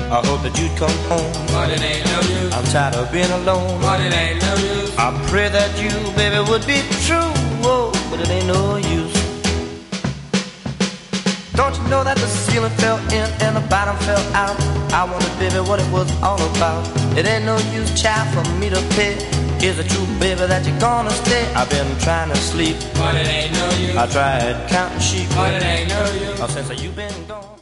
I hope that you'd come home. But it ain't no use. I'm tired of being alone. But it ain't no use. I pray that you, baby, would be true. Oh, but it ain't no use. Don't you know that the ceiling fell in and the bottom fell out? I wondered, baby, what it was all about. It ain't no use, child, for me to pay. Is it true, baby, that you're gonna stay? I've been trying to sleep, but it ain't no use. I tried counting sheep, but it ain't no use. Since you've been gone.